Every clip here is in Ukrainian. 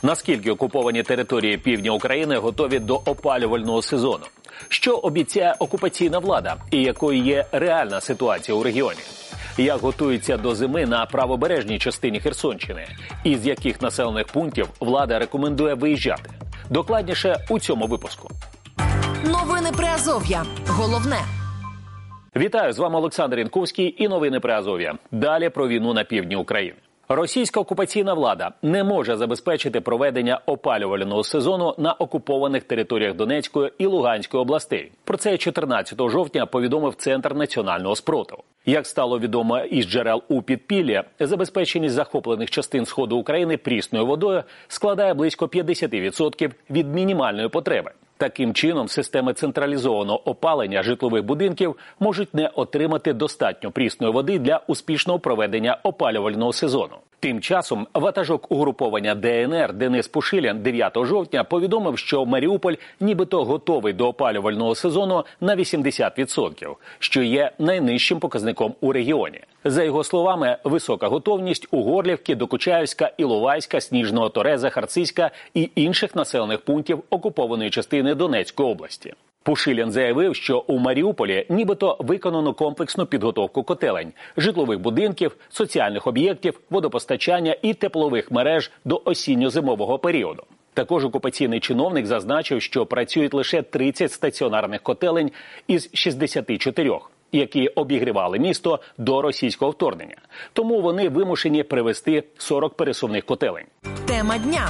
Наскільки окуповані території півдня України готові до опалювального сезону? Що обіцяє окупаційна влада і якою є реальна ситуація у регіоні? Як готуються до зими на правобережній частині Херсонщини? І з яких населених пунктів влада рекомендує виїжджати? Докладніше у цьому випуску. Новини Приазов'я. Головне. Вітаю, з вами Олександр Янковський і новини Приазов'я. Далі про війну на півдні України. Російська окупаційна влада не може забезпечити проведення опалювального сезону на окупованих територіях Донецької і Луганської областей. Про це 14 жовтня повідомив Центр національного спротиву. Як стало відомо із джерел у підпіллі, забезпеченість захоплених частин Сходу України прісною водою складає близько 50% від мінімальної потреби. Таким чином, системи централізованого опалення житлових будинків можуть не отримати достатньо прісної води для успішного проведення опалювального сезону. Тим часом ватажок угруповання ДНР Денис Пушилін 9 жовтня повідомив, що Маріуполь нібито готовий до опалювального сезону на 80%, що є найнижчим показником у регіоні. За його словами, висока готовність у Горлівки, Докучаївська, Іловайська, Сніжного, Тореза, Харциська і інших населених пунктів окупованої частини Донецької області. Пушилін заявив, що у Маріуполі нібито виконано комплексну підготовку котелень, житлових будинків, соціальних об'єктів, водопостачання і теплових мереж до осінньо-зимового періоду. Також окупаційний чиновник зазначив, що працюють лише 30 стаціонарних котелень із 64, які обігрівали місто до російського вторгнення. Тому вони вимушені привезти 40 пересувних котелень. Тема дня.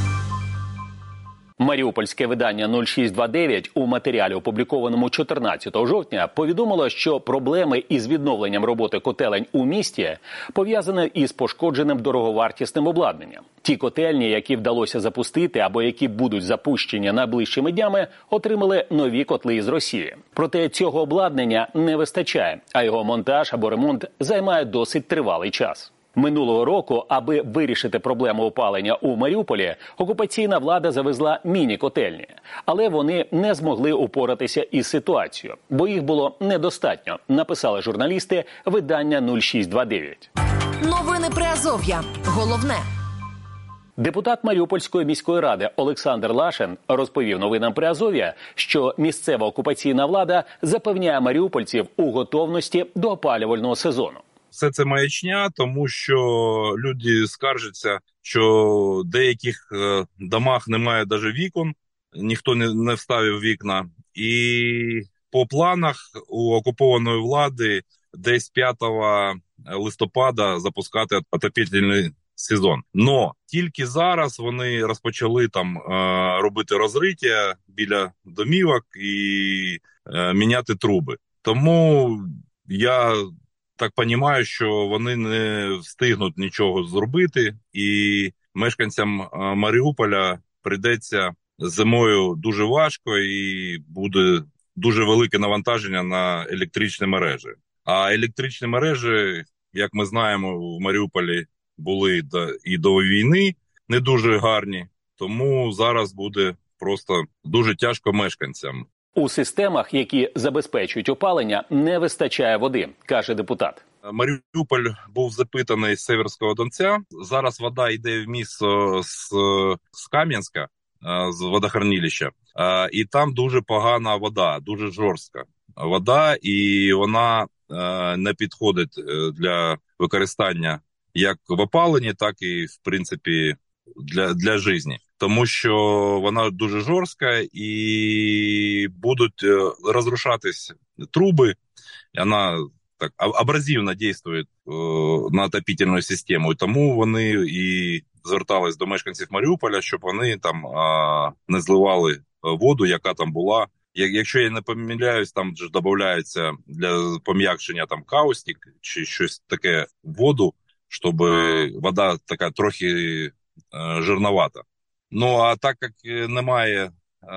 Маріупольське видання 0629 у матеріалі, опублікованому 14 жовтня, повідомило, що проблеми із відновленням роботи котелень у місті пов'язані із пошкодженим дороговартісним обладнанням. Ті котельні, які вдалося запустити або які будуть запущені найближчими днями, отримали нові котли із Росії. Проте цього обладнання не вистачає, а його монтаж або ремонт займає досить тривалий час. Минулого року, аби вирішити проблему опалення у Маріуполі, окупаційна влада завезла міні-котельні. Але вони не змогли упоратися із ситуацією, бо їх було недостатньо, написали журналісти видання 0629. Новини Приазов'я. Головне. Депутат Маріупольської міської ради Олександр Лашин розповів новинам Приазов'я, що місцева окупаційна влада запевняє маріупольців у готовності до опалювального сезону. Все це маячня, тому що люди скаржаться, що в деяких домах немає навіть вікон, ніхто не вставив вікна. І по планах у окупованої влади десь 5 листопада запускати отопительний сезон. Но тільки зараз вони розпочали там робити розриття біля домівок і міняти труби. Тому я так розумію, що вони не встигнуть нічого зробити, і мешканцям Маріуполя прийдеться зимою дуже важко і буде дуже велике навантаження на електричні мережі. А електричні мережі, як ми знаємо, в Маріуполі були і до війни не дуже гарні, тому зараз буде просто дуже тяжко мешканцям. У системах, які забезпечують опалення, не вистачає води, каже депутат. Маріуполь був запитаний з Северського Донця. Зараз вода йде в місто з Кам'янська, з водохранилища. І там дуже погана вода, дуже жорстка вода. І вона не підходить для використання як в опаленні, так і, в принципі, для життя. Тому що вона дуже жорстка і будуть розрушатись труби. Вона так абразивно діє на отопительну систему. І тому вони і звертались до мешканців Маріуполя, щоб вони там не зливали воду, яка там була. Якщо я не помиляюсь, там ж додається для пом'якшення там каустик чи щось таке в воду, щоб вода така трохи жирновата. Ну, а так як немає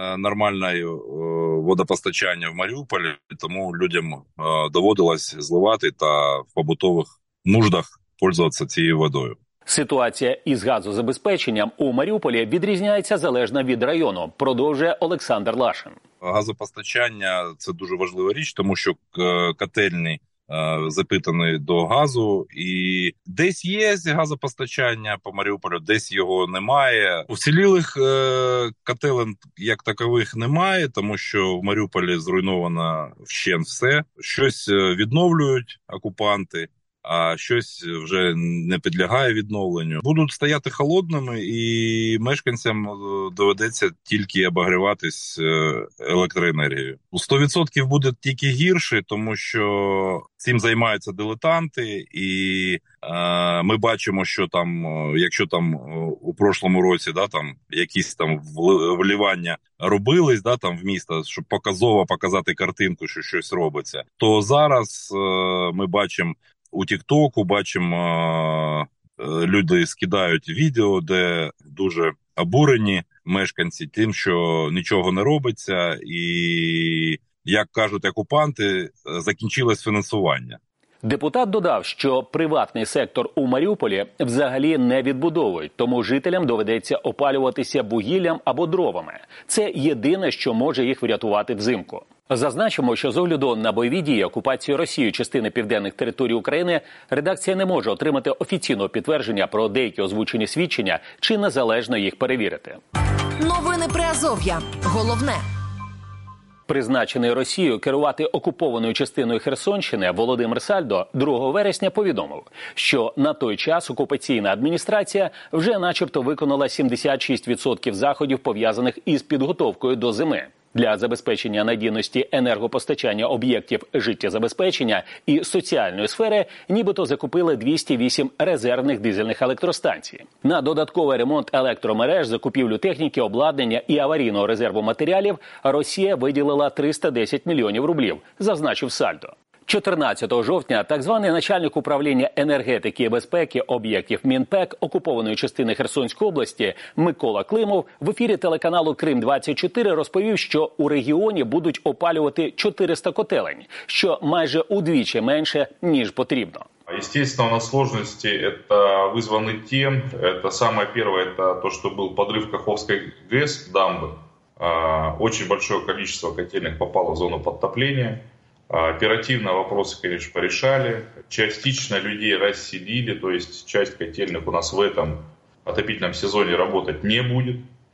нормального водопостачання в Маріуполі, тому людям доводилось зливати та в побутових нуждах пользуватися цією водою. Ситуація із газозабезпеченням у Маріуполі відрізняється залежно від району, продовжує Олександр Лашин. Газопостачання – це дуже важлива річ, тому що котельні запитаний до газу, і десь є газопостачання по Маріуполю, десь його немає. Уцілілих котелень як такових немає, тому що в Маріуполі зруйновано вщент все. Щось відновлюють окупанти, а щось вже не підлягає відновленню. Будуть стояти холодними, і мешканцям доведеться тільки обогріватись електроенергією. 100% буде тільки гірше, тому що цим займаються дилетанти, і ми бачимо, що там, якщо там у прошлому році, там якісь там вливання робились, там в місто, щоб показово показати картинку, що щось робиться, то зараз ми бачимо у Тік-Току, бачимо, люди скидають відео, де дуже обурені мешканці тим, що нічого не робиться, і, як кажуть окупанти, закінчилось фінансування. Депутат додав, що приватний сектор у Маріуполі взагалі не відбудовують, тому жителям доведеться опалюватися вугіллям або дровами. Це єдине, що може їх врятувати взимку. Зазначимо, що з огляду на бойові дії окупації Росією частини південних територій України редакція не може отримати офіційного підтвердження про деякі озвучені свідчення чи незалежно їх перевірити. Новини Приазов'я. Головне. Призначений Росією керувати окупованою частиною Херсонщини Володимир Сальдо 2 вересня повідомив, що на той час окупаційна адміністрація вже начебто виконала 76% заходів, пов'язаних із підготовкою до зими. Для забезпечення надійності енергопостачання об'єктів життєзабезпечення і соціальної сфери нібито закупили 208 резервних дизельних електростанцій. На додатковий ремонт електромереж, закупівлю техніки, обладнання і аварійного резерву матеріалів Росія виділила 310 мільйонів рублів, зазначив Сальдо. 14 жовтня так званий начальник управління енергетики і безпеки об'єктів Мінпек окупованої частини Херсонської області Микола Климов в ефірі телеканалу Крим-24 розповів, що у регіоні будуть опалювати 400 котелень, що майже удвічі менше, ніж потрібно. Естественно, у нас сложности это вызваны тем, это самое первое, это то, что был подрыв Каховской ГЭС, дамбы. Очень большое количество котельных попало в зону подтопления. Оперативно вопросы, конечно, порешали. Частично людей расселили, то есть часть котельных у нас в этом отопительном сезоне работать не будет.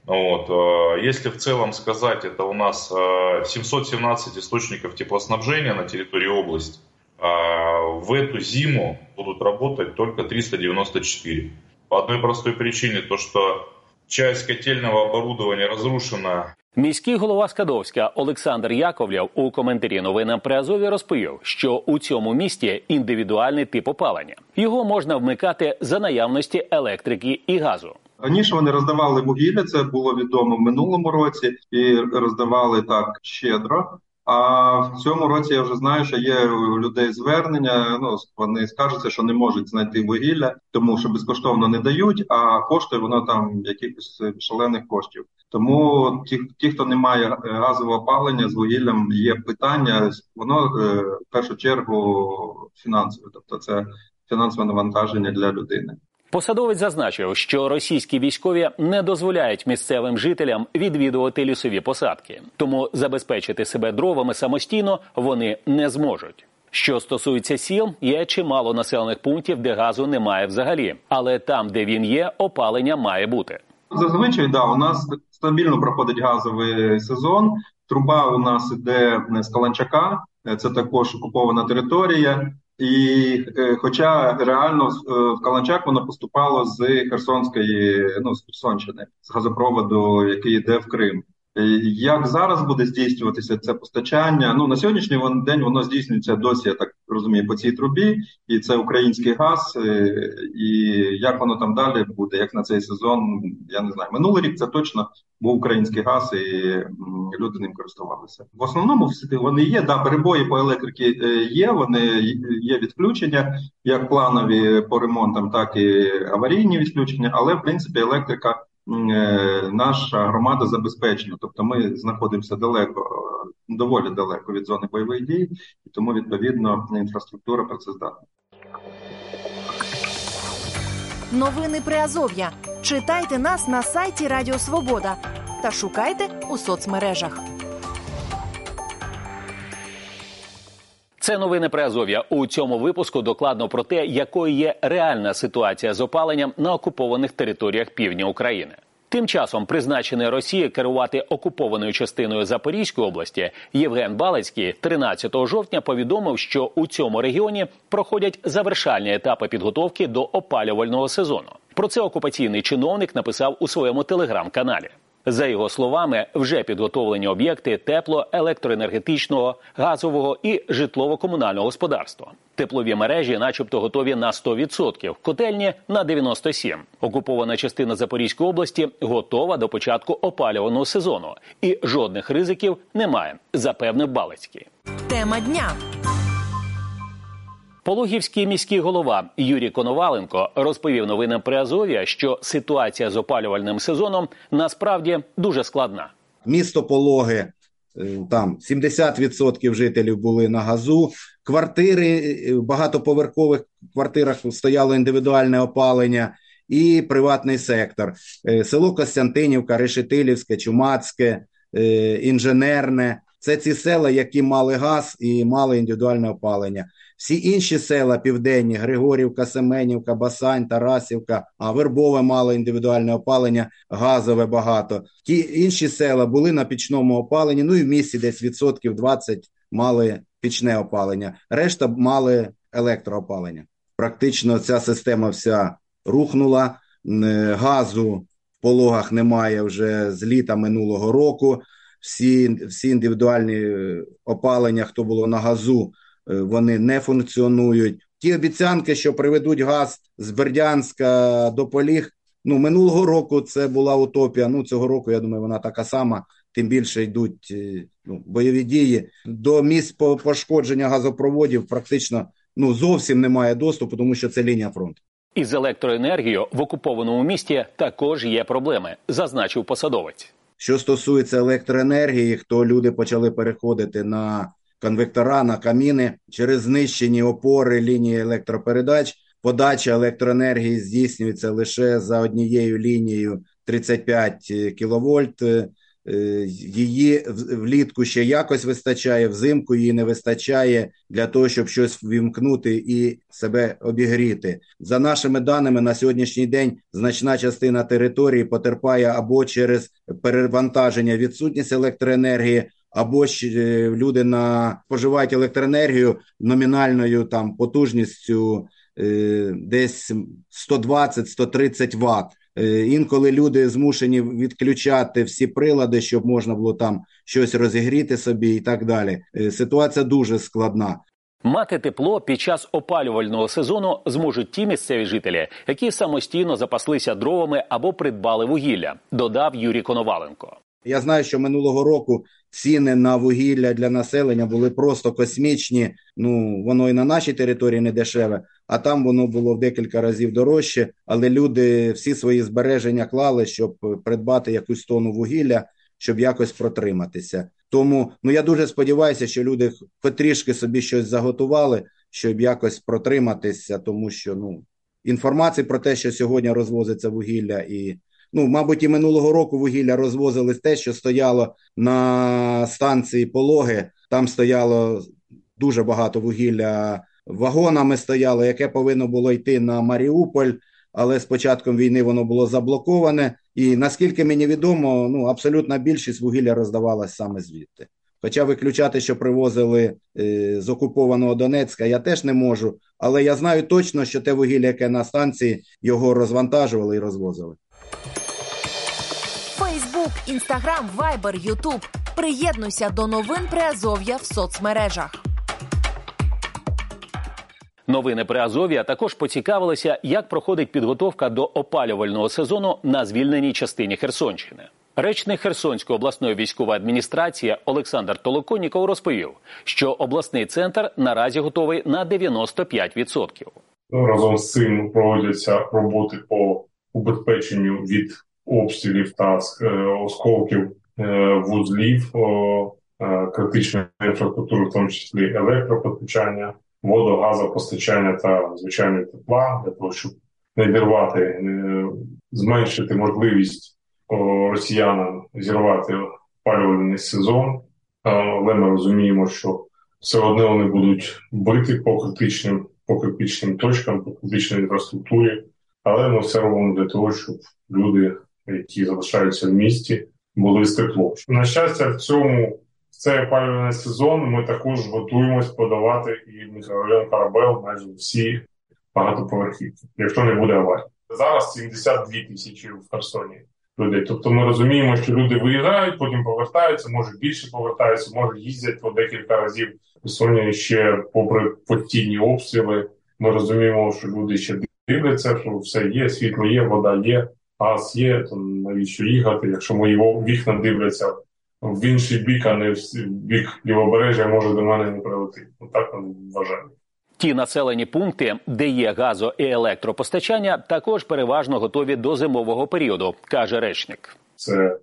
Если в целом сказать, это у нас 717 источников теплоснабжения на территории области. В эту зиму будут работать только 394. По одной простой причине, то что часть котельного оборудования разрушена. Міський голова Скадовська Олександр Яковлєв у коментарі новинам Приазов'я розповів, що у цьому місті індивідуальний тип опалення. Його можна вмикати за наявності електрики і газу. Раніше вони роздавали вугілля, це було відомо в минулому році, і роздавали так щедро. А в цьому році я вже знаю, що є у людей звернення, вони скаржаться, що не можуть знайти вугілля, тому що безкоштовно не дають, а коштує воно там якихось шалених коштів. Тому ті, хто не має газового опалення, з вугіллям є питання, воно в першу чергу фінансове, тобто це фінансове навантаження для людини. Посадовець зазначив, що російські військові не дозволяють місцевим жителям відвідувати лісові посадки. Тому забезпечити себе дровами самостійно вони не зможуть. Що стосується сіл, є чимало населених пунктів, де газу немає взагалі. Але там, де він є, опалення має бути. Зазвичай, у нас стабільно проходить газовий сезон. Труба у нас іде з Каланчака, це також окупована територія. І хоча реально в Каланчак воно поступало з Херсонської, з Херсонщини, з газопроводу, який йде в Крим. Як зараз буде здійснюватися це постачання? На сьогоднішній день воно здійснюється досі, я так розумію, по цій трубі, і це український газ, і як воно там далі буде, як на цей сезон, я не знаю. Минулий рік це точно був український газ, і люди ним користувалися. В основному вони є, перебої по електриці є, є відключення, як планові по ремонтам, так і аварійні відключення, але, в принципі, електрика наша громада забезпечена. Тобто ми знаходимося доволі далеко від зони бойових дій, і тому, відповідно, інфраструктура працездатна. Новини Приазов'я. Читайте нас на сайті Радіо Свобода та шукайте у соцмережах. Це новини Приазов'я. У цьому випуску докладно про те, якою є реальна ситуація з опаленням на окупованих територіях півдня України. Тим часом призначений Росією керувати окупованою частиною Запорізької області Євген Балицький 13 жовтня повідомив, що у цьому регіоні проходять завершальні етапи підготовки до опалювального сезону. Про це окупаційний чиновник написав у своєму телеграм-каналі. За його словами, вже підготовлені об'єкти тепло-, електроенергетичного, газового і житлово-комунального господарства. Теплові мережі начебто готові на 100%, котельні – на 97%. Окупована частина Запорізької області готова до початку опалювального сезону. І жодних ризиків немає, запевнив Балицький. Тема дня. Пологівський міський голова Юрій Коноваленко розповів новинам Приазов'я, що ситуація з опалювальним сезоном насправді дуже складна. Місто Пологи, там 70% жителів були на газу, квартири, в багатоповерхових квартирах стояло індивідуальне опалення і приватний сектор. Село Костянтинівка, Решетилівське, Чумацьке, Інженерне – це ці села, які мали газ і мали індивідуальне опалення. Всі інші села південні – Григорівка, Семенівка, Басань, Тарасівка, Вербове мало індивідуальне опалення, газове багато. Ті інші села були на пічному опаленні, ну і в місті десь 20% мали пічне опалення. Решта мали електроопалення. Практично ця система вся рухнула, газу в Пологах немає вже з літа минулого року. Всі індивідуальні опалення, хто було на газу, вони не функціонують. Ті обіцянки, що приведуть газ з Бердянська до Поліг, минулого року це була утопія, цього року, я думаю, вона така сама, тим більше йдуть бойові дії. До місць пошкодження газопроводів практично зовсім немає доступу, тому що це лінія фронту. Із електроенергією в окупованому місті також є проблеми, зазначив посадовець. Що стосується електроенергії, то люди почали переходити на конвектора, на каміни. Через знищені опори лінії електропередач подача електроенергії здійснюється лише за однією лінією 35 кВт. Її влітку ще якось вистачає, взимку її не вистачає для того, щоб щось ввімкнути і себе обігріти. За нашими даними, на сьогоднішній день значна частина території потерпає або через перевантаження, відсутність електроенергії, або ж люди споживають електроенергію номінальною потужністю десь 120-130 Вт. Інколи люди змушені відключати всі прилади, щоб можна було там щось розігріти собі і так далі. Ситуація дуже складна. Мати тепло під час опалювального сезону зможуть ті місцеві жителі, які самостійно запаслися дровами або придбали вугілля, додав Юрій Коноваленко. Я знаю, що минулого року ціни на вугілля для населення були просто космічні. Воно і на нашій території не дешеве, а там воно було в декілька разів дорожче. Але люди всі свої збереження клали, щоб придбати якусь тонну вугілля, щоб якось протриматися. Тому я дуже сподіваюся, що люди потрішки собі щось заготували, щоб якось протриматися, тому що інформації про те, що сьогодні розвозиться вугілля і мабуть, і минулого року вугілля розвозили те, що стояло на станції Пологи. Там стояло дуже багато вугілля, вагонами стояло, яке повинно було йти на Маріуполь, але з початком війни воно було заблоковане. І наскільки мені відомо, абсолютна більшість вугілля роздавалась саме звідти. Хоча виключати, що привозили з окупованого Донецька, я теж не можу. Але я знаю точно, що те вугілля, яке на станції, його розвантажували і розвозили. Фейсбук, Інстаграм, Вайбер, Ютуб. Приєднуйся до новин Приазов'я в соцмережах. Новини Приазов'я також поцікавилися, як проходить підготовка до опалювального сезону на звільненій частині Херсонщини. Речник Херсонської обласної військової адміністрації Олександр Толоконніков розповів, що обласний центр наразі готовий на 95%. Разом з цим проводяться роботи по убезпеченню від обстрілів та осколків вузлів критичної інфраструктури, в тому числі електропостачання, водо-газопостачання та звичайне тепла, для того, щоб не відірвати, зменшити можливість росіянам зірвати опалювальний сезон. Але ми розуміємо, що все одно вони будуть бити по критичним точкам, по критичній інфраструктурі. Але ми все робимо для того, щоб люди, які залишаються в місті, були з теплом. На щастя, в цей опалювальний сезон ми також готуємось подавати і мікрорайон Корабел майже всі багатоповерхівки, якщо не буде аварії. Зараз 72 тисячі в Херсоні людей. Тобто ми розуміємо, що люди виїжджають, потім повертаються, може більше повертаються, може їздять по декілька разів. В Херсоні ще попри постійні обстріли, ми розуміємо, що люди ще дивляться, що все є, світло є, вода є, газ є, то навіщо їхати, якщо мої вікна дивляться в інший бік, а не в бік Лівобережжя, може до мене не прилетить. Так вони вважають. Ті населені пункти, де є газо- і електропостачання, також переважно готові до зимового періоду, каже речник. Це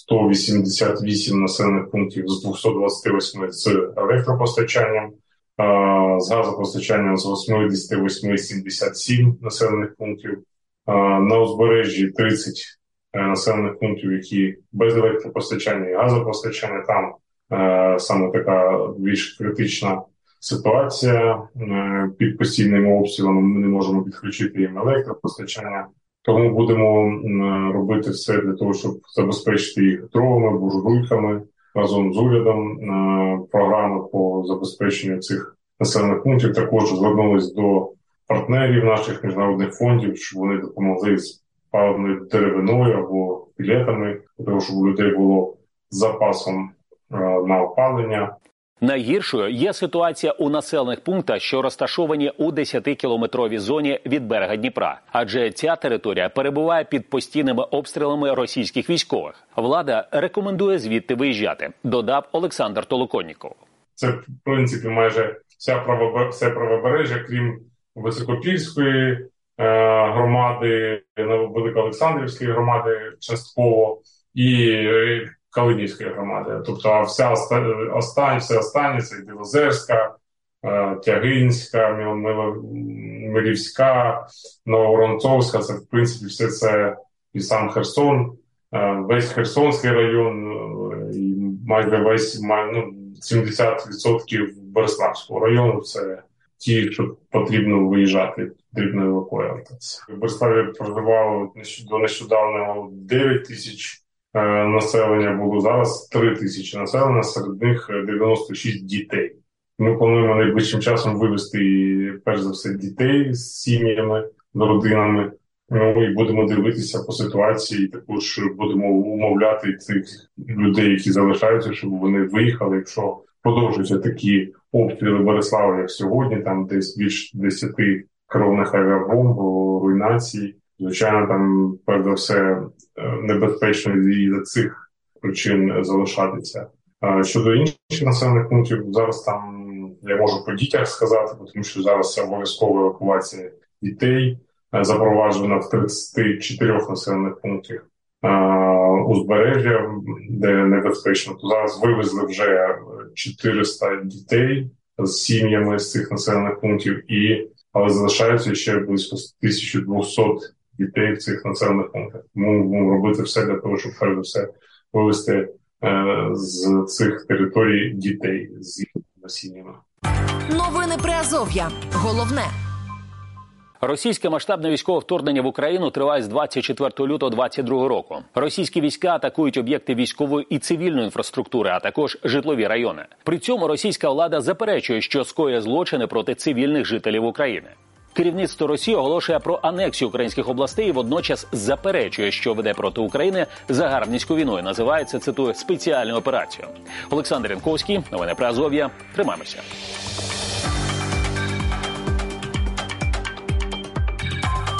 188 населених пунктів з 228 з електропостачанням, з газопостачанням з 88 – 77 населених пунктів. На узбережжі 30 населених пунктів, які без електропостачання і газопостачання. Там саме така більш критична ситуація. Під постійними обстрілами ми не можемо підключити їм електропостачання. Тому будемо робити все для того, щоб забезпечити їх дровами, буржуйками разом з урядом. Програми по забезпеченню цих населених пунктів також звернулись до партнерів наших міжнародних фондів, щоб вони допомогли з паливною деревиною або пілетами, для того, щоб у людей було з запасом на опалення. Найгіршою є ситуація у населених пунктах, що розташовані у 10-кілометровій зоні від берега Дніпра. Адже ця територія перебуває під постійними обстрілами російських військових. Влада рекомендує звідти виїжджати, додав Олександр Толоконніков. Це, в принципі, майже все правобережжя, крім Високопільської громади, Великоолександрівської громади частково і Калинівської громади. Тобто все останнє, це Білозерська, Тягинська, Мирівська, Нововоронцовська, це, в принципі, все це і сам Херсон, весь Херсонський район, і майже весь 70% Береславського району, це ті, що потрібно виїжджати, потрібно евакуюватися. В Береславі проживало до нещодавно 9 тисяч населення було, зараз 3 тисячі населення, серед них 96 дітей. Ми плануємо найближчим часом вивезти, перш за все, дітей з сім'ями, з родинами. Ну і будемо дивитися по ситуації, також будемо умовляти цих людей, які залишаються, щоб вони виїхали, якщо продовжуються такі обстріли Борислава, як сьогодні, там десь більш 10 керованих авіабомб, руйнацій. Звичайно, там, перш за все, небезпечно і за цих причин залишатися. Щодо інших населених пунктів, зараз там я можу по дітях сказати, тому що зараз обов'язкова евакуація дітей запроваджена в 34 населених пунктах узбережжя, де небезпечно. То зараз вивезли вже 400 дітей з сім'ями з цих населених пунктів, але залишаються ще близько 1200 дітей в цих населених пунктах. Тому будемо робити все для того, щоб перш за все вивезти з цих територій дітей з їхніми сім'ями. Новини Приазов'я. Головне. Російське масштабне військове вторгнення в Україну триває з 24 лютого 2022 року. Російські війська атакують об'єкти військової і цивільної інфраструктури, а також житлові райони. При цьому російська влада заперечує, що скоює злочини проти цивільних жителів України. Керівництво Росії оголошує про анексію українських областей і водночас заперечує, що веде проти України загарбницьку війну і називає це, цитую, спеціальною операцією. Олександр Янковський, новини Приазов'я. Тримаємося.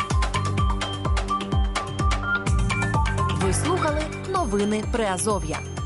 Ви слухали новини Приазов'я.